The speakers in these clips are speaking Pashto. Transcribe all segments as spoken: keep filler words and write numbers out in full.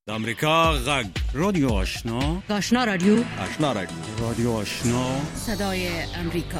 د امریکا غږ رادیو آشنا آشنا رادیو آشنا رادیو رادیو آشنا صدای امریکا.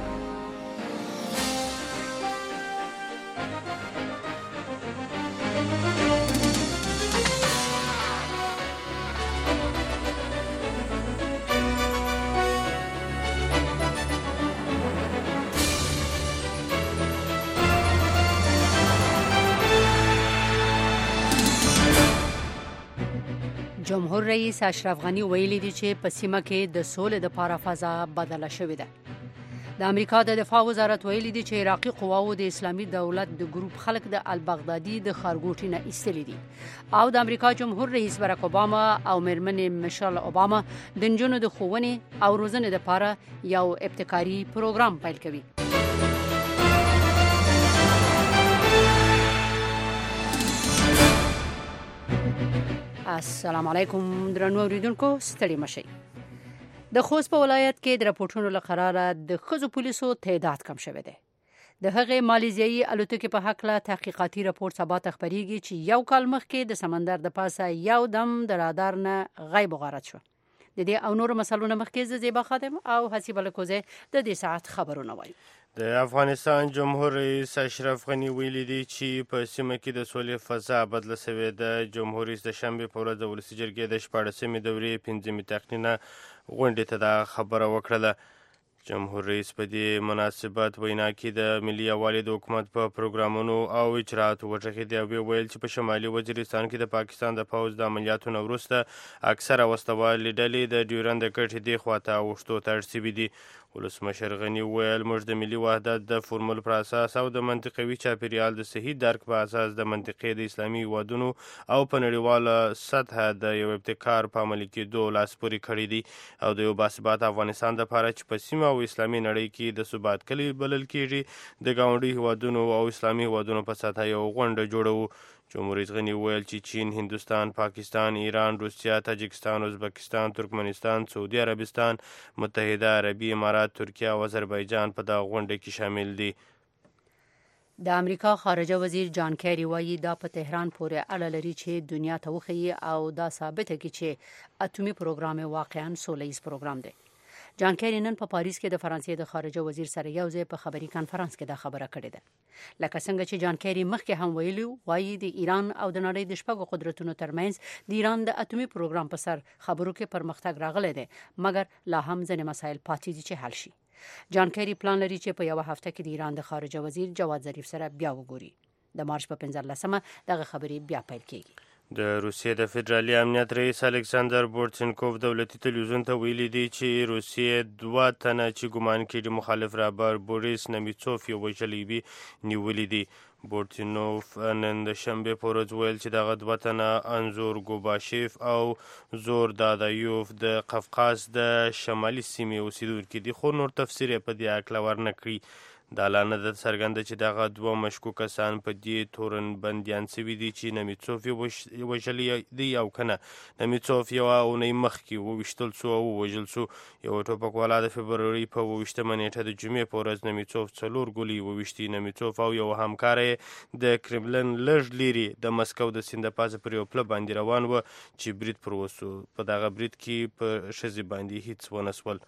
جمهور رئیس اشرف غنی ویلي دی چې په سیمه کې د سولې د لپاره فضا بدله شوې ده. د امریکا د دفاع وزارت ویلي دی چې عراقي قواو د اسلامي دولت د ګروپ خلک د البغدادي د خارګوټي نه ایستلي دي او د امریکا جمهور رئیس براک اوباما او میرمنې میشل اوباما د نجونو د ښوونې او روزنې لپاره یو ابتکاري پروګرام پیل کوي. السلام علیکم درنو اوریدونکو، ستړي مشئ. د خوست په ولایت کې د راپورټونو له قراره د ښځو پولیسو تعداد کم شوی دی. د هغې مالیزیایي الوتکې په هکله تحقیقاتي راپور سبا ته خپریږي چې یو کال مخکې د سمندر د پاسه یو دم د رادار نه غیب غارت شو. د دې او نور مسلونو مخکې ز زیبا خادم او حسیب الکوزه د دې ساعت خبرونه وایي. د افغانستان جمهور رئیس اشرف غنی ویلي دی چې په سیمه کې د سولې فضا بدله شوې ده. جمهور رئیس د شنبې په ورځ د ولسي جرګې د شپاړسمې دورې پنځمې تقنینه غونډې ته دا خبره وکړله. جمهور رئیس په دې مناسبت وینا کې د ملي یووالي د حکومت په پروګرامونو او اجراتو وټاکلي او ویل چې په شمالي وزیرستان کې د پاکستان د پوځ د عملیاتو نه وروسته اکثره وسلوالې ډلې د ډیورند د کټې دې خواته اوښتو ته اړ شوي دي. ولسمشر غني وویل موږ د ملي وحدت د فورمول پر اساس او د منطقوي چاپیریال د صحیح درک په اساس د منطقې د اسلامي هیوادونو او په نړیواله سطحه د یو ابتکار په عملي کېدو لاس پورې کړی دی او د یو باثباته افغانستان دپاره چې په سیمه او اسلامي نړۍ کې د ثبات کلي بلل کېږي د ګاونډي هیوادونو او اسلامي هیوادونو په سطحه یو غونډه جوړوو. جمهور رئیس غني وویل چې چین، هندوستان، پاکستان، ایران، روسیه، تاجکستان، ازبکستان، ترکمنستان، سعودي عربستان، متحده عربي امارات، ترکیه او آذربایجان په دغه غونډه کې شامل دي. د امریکا خارجه وزیر جان کیری وایي دا په تهران پورې اړه لري چې دنیا ته وښیي او دا ثابته کړي چې اټومي پروګرام واقعا سولیز پروګرام دی. جان کیری نن په پاریس کې د فرانسې د خارجه وزیر سره یو ځای په خبري کانفرنس کې دا خبره کړې ده. لکه څنګه چې جان کیری مخکې هم ویلي وایي د ایران او د نړۍ د شپږو قدرتونو ترمنځ د ایران د اټومي پروګرام په سر خبرو کې پرمختګ راغلی دی، مګر لا هم ځینې مسایل پاتې دي چې حل شي. جان کیری پلان لري چې په یو هفته کې د ایران د خارجه وزیر جواد ظریف سره بیا وګوري. د مارچ په پنځلسمه دغه خبرې بیا پیل کیږي. د روسیې د فدرالي امنیت رئیس الکساندر بورتنکوف دولتي تلویزیون ته ویلي دی چې روسیې دوه تنه چې ګمان کېږي مخالف رهبر بوریس نمیڅوف یې وژلی وي نیولي دي. بورتنوف نن د شنبې په ورځ ویل چې دغه دوه تنه انزور ګوباشیف او زور دادایوف د قفقاز د شمالي سیمې اوسیدونکي دي، خو نور تفسیر یې په دې هکله ورنه کړي. دا لا نه ده څرګنده چې دغه دوه مشکوک کسان په دې تورن بندیان شوي دي چې نمیڅوف یې وژلی دی او که نه. نمیڅوف یوه اونۍ مخکې وویشتل سو او ووژل سو. یوه ټوپکوالا د فبروري په اوویشتمه نیټه د جمعې په ورځ نمیڅوف څلور ګولۍ وویشتي. نمیڅوف او یو همکاره یې د کرملن لږ لیرې د مسکو د سیند د پاسه پر یو پله باندې روان وه چې برید پر وسو. په دغه برید کې په ښځې باندې هیڅ ونه سول.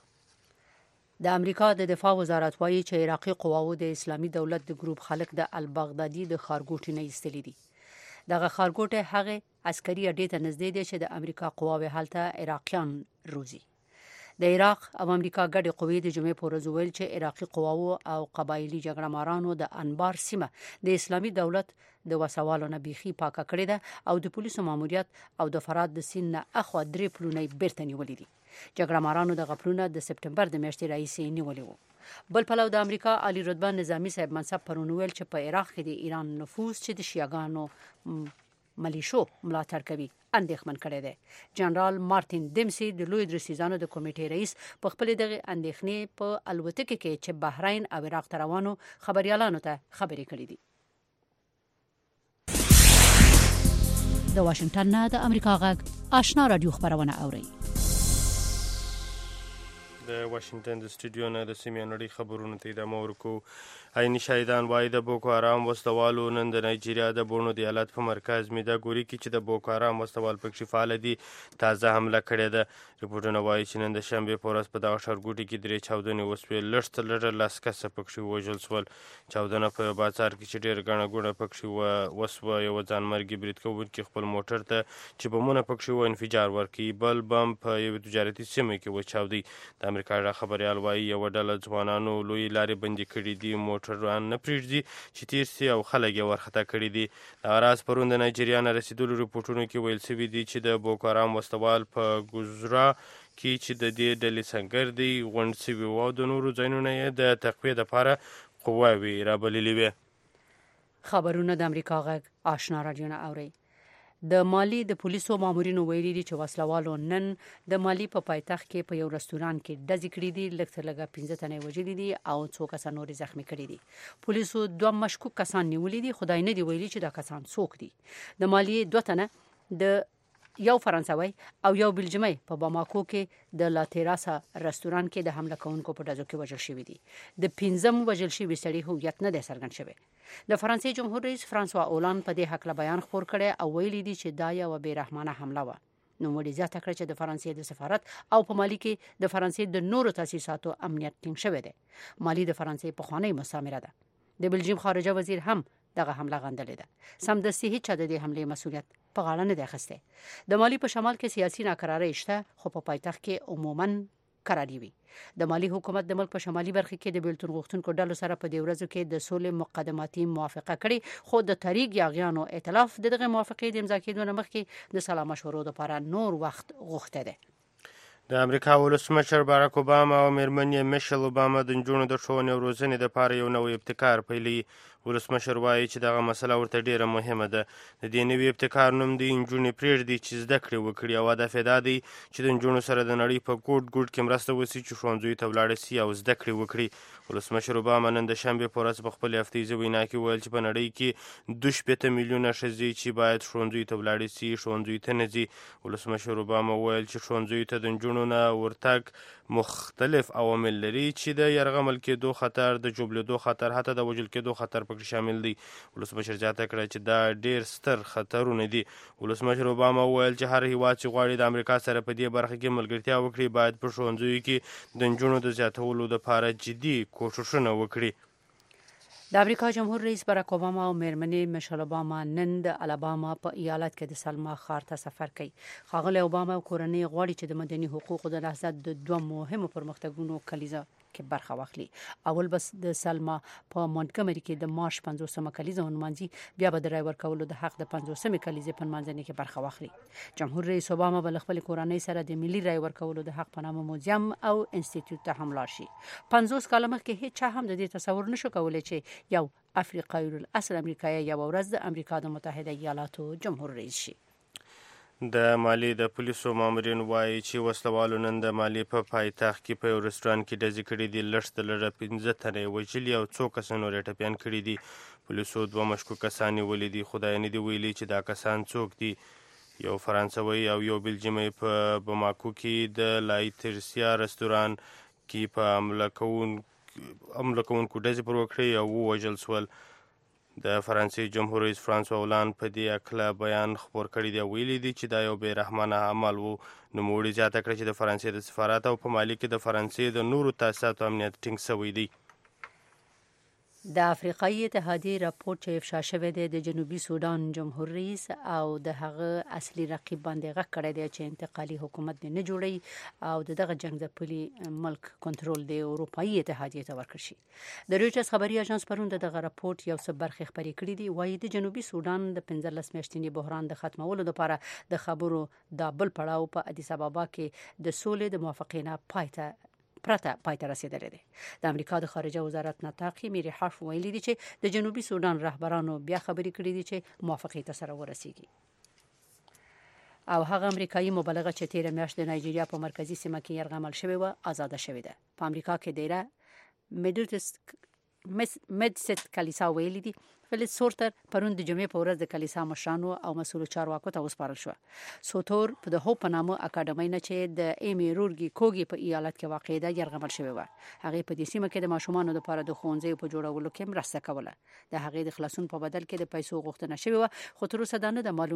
د امریکا د دفاع وزارت وایي چې عراقي قواو د اسلامي دولت د ګروپ خلک د البغدادي د خارګوټي نه ایستلي دي. دغه خارګوټي هغه عسکري اډې ته نږدې دی چې د امریکا قواوې هلته عراقیان روزي. د عراق او امریکا ګډې قوې د جمعې په ورځ ویل چې عراقي قواو او قبایلي جګړه مارانو د انبار سیمه د اسلامي دولت د وسوالو نه بیخي پاکه کړې ده او د پولیسو ماموریت او د فرات د سیند نه اخوا درې پلونه بیرته نیولي دي. جګړه مارانو د غپلونه د سپټمبر د میاشتې راهیسې نیولي وو. بل پلو د امریکا عالی رتبه نظامی صاحب منصب پرون ویل چې په عراق کې د ایران نفوذ چې د شیعاګانو ملیشو ملاتړ کوي اندېښمن کړی دی. جنرال مارتین دیمسي د لوی درسیزانو د کمیټې رئیس په خپل دغه اندېښنې په الوتکه کې چې بحرین او عراق ته روانو خبريالانو ته خبرې کړې دي. د واشنگټن نه د امریکا غږ آشنا رادیو خبرونه اوري. د واشنگټن د سټوډیو نه د سیمې نړۍ خبرونو ته ادامه ورکوو. عیني شاهدان وایي د بوکو حرام وسلوالو نن د نایجیریا د بورنو د ایالت په مرکز میداګوري کې چې د بوکو حرام وسلوال پکې فعال دي تازه حمله کړې ده. رپورټونه وایي چې نن د شنبې په ورځ په دغه ښارګوټي کې درې چاودنې وسوې. لږ تر لږه لس کسه پکې ووژل شول. چاودنه په یو بازار کې چې ډېر ګڼه ګوڼه پکې وسوه. یوه ځانمرګي برید کوونکي خپل موټر ته چې بمونه پکې وو انفجار ورکړي. بل بم په یوې تجارتي سیمه کې وچاودی. د امریکا خبریال وایي یوه ډله ځوانانو لوی لارې بندي کړي دي، موټران نه پرېږدي چې تیر سي او خلک یې ورخطا کړي دي. دغه راز پرون د نایجیریا نه رسېدلو رپورټونو کې ویل شوي دي چې د بوکو حرام وسلوال په ګوزرا کې چې د دې ډلې سنګر دی غونډ شوي وو او د نورو ځایونو یې د تقویې دپاره قواوې رابللې وې. خبرونه د امریکا غږ آشنا راډیو نه اورئ. د مالی د پولیسو مامورینو ویلي دي چې وسلوالو نن د مالی په پایتخت کې په یو رستوران کې ډزې کړې دي. لږ تر لږه پنځه تنه وژلي دي او څو کسان نور زخمي کړي دي. پولیسو دوه مشکوک کسان نیولي دي. خدای نه دی ویلي چې دا کسان څوک دي. د مالی دوه تنه د یو فرانسوي او یو بلجیمي په باماکو کې د لاتیراسا رستوران کې د حمله کوونکو په ډزو کې وژل شوي دي. د پنځم وژل شوي سړي هویت نه دی څرګند شوی. د فرانسې جمهور رئیس فرانسوا اولان په دې هکله بیان خپور کړی او ویلي دي چې دا یوه بې رحمانه حمله وه. نوموړي زیاته کړه چې د فرانسې د سفارت او په مالي کې د فرانسې د نورو تاسیساتو امنیت ټینګ شوی دی. مالي د فرانسې پخوانۍ مستعمره ده. د بلجیم خارجه وزیر هم دغه حمله غندلې ده. سمدستي هیڅ چا د دې حملې مسؤلیت په غاړه نه دی اخیستی. د مالی په شمال کې سیاسي ناکرارۍ شته خو په پایتخت کې عموماً کراري وي. د مالی حکومت د ملک په شمالي برخه کې د بیلتون غوښتونکو ډلو سره په دې ورځو کې د سولې مقدماتي موافقه کړې خو د طریق یاغیانو ائتلاف د دغه موافقې د امضا کېدو نه مخکې د سلا مشورو لپاره نور وخت غوښته ده. د امریکا ولسمشر باراک اوباما او میرمن یې میشل اوباما د نجونو د ښوونې او روزنې لپاره یو نوی ابتکار پیلوي. ولسمشر وایي چې دغه مسله ورته ډیره مهمه ده. د دې نوي ابتکار نوم دی نجونې پرېږدي چې زده کړې وکړي او هدف یې دا دی چې د نجونو سره د نړۍ په ګوټ ګوټ کې مرسته وشي چې ښوونځیو ته ولاړې سي او زده کړې وکړي. ولسمشر اوباما نن د شنبې په ورځ په خپلې هفتیزې وینا کې ویل چې په نړۍ کې دوه شپېته میلیونه ښځې چې باید ښوونځیو ته ولاړې سي ښوونځیو ته نه ځي. ولسمشر اوباما ویل چې ښوونځیو ته د نجونو نه ورتګ مختلف عوامل لري چې د یرغمل کېدو خطر، د ژوبلېدو خطر، حتی د وژل کېدو خطر پکې شامل دی. ولسمشر زیاته کړه چې دا ډېر ستر خطرونه دي. ولسمشر اوباما وویل چې هر هیواد چې غواړي د امریکا سره په دې برخه کې ملګرتیا وکړي باید په ښوونځیو کې د نجونو د زیاتولو لپاره جدي کوښښونه وکړي. د امریکا جمهور رئیس باراک اوباما او میرمنې میشل اوباما نن د الاباما په ایالت کې د سلما ښار ته سفر کوي. ښاغلی اوباما او کورنۍ غواړي چې د مدني حقوقو د نهضت د دوه مهمو پرمختګونو کلیزه کې برخه واخلي. اول بس د سلما په مونټګمري کې د مارش پنځوسمه کلیزه ونمانځي، بیا به د رای ورکولو د حق د پنځوسمې کلیزې په نمانځنې کې برخه واخلي. جمهور رئیس اوباما به له خپلې کورنۍ سره د ملي رای ورکولو د حق په نامه موزیم او انسټیټیوټ ته هم لاړ شي. پنځوس کاله مخکې هیڅ چا هم د دې تصور نشو کولی چې یو افریقایي الاصل امریکایی یوه ورځ د امریکا د متحده ایالاتو جمهور رئیس شي. د مالی د پولیسو مامورین وایي چې وسلوالو نن د مالی په پایتخت کې په یو رستوران کې ډزې کړې دي. لږ تر لږه پنځه تنه یې وژلي او څو کسان نور یې ټپیان کړي دي. پولیسو دوه مشکوک کسان نیولي دي. خدای نه دی ویلي چې دا کسان څوک دي. یو فرانسوي او یو بلجیمي په باماکو کې د لایترسیا رستوران کې په حمله کوونکو ډزې پر وکړې او ووژل شول. د فرانسې جمهور رئیس فرانسوا اولان په دې هکله بیان خپور کړی دی او ویلي دي چې دا یو بې رحمانه عمل و. نوموړي زیاته کړه چې د فرانسې د سفارت او په مالي کې د فرانسې د نورو تاسیساتو امنیت ټینګ شوی دی. د افریقایي اتحادیې راپور چې افشا شوی دی د جنوبي سودان جمهور رئیس او د هغه اصلي رقیب باندې غږ کړی دی چې انتقالي حکومت دې نه جوړي او دغه جنگ د پلي ملک کنټرول د اروپایي اتحادیې ته ورکړ شي. د رویټرز خبري اژانس پرون دغه راپورټ یو څه برخې خبرې کړې دي. وایي د جنوبي سودان د پنځلس میاشتني بحران د ختمولو لپاره د خبرو دا بل پړاو په ادیس ابابا کې د سولې د موافقې نه پایته پرته پای ته رسیدلی دی. د امریکا د خارجه وزارت نطاقي میری حرف ویلي دي چې د جنوبي سودان رهبرانو بیا خبرې کړې دي چې موافقې ته سره ورسیږي. او هغه امریکایي مبلغه چې تیره میاشت د نایجیریا په مرکزی سیمه کې یرغمل شوې و آزاده شوې ده. په امریکا کې دیره مدست کلیسا ویلي دي. فلیس سورتر پرون د جمعې په ورځ د کلیسا مشرانو او مسؤل چارواکو ته وسپارل شو. سوتور په د هو په نامه اکاډمۍ نه چې د ایمي رورګي کوګي په ایالت کې واقع ده یرغمل شوی و. هغه په دې سیمه کې د ماشومانو لپاره د ښوونځي په جوړولو کې مرسته کوله. د هغې د خلاصون په بدل کې د پیسو غوښتنه شوې و، خو تر اوسه دا نه ده معلوم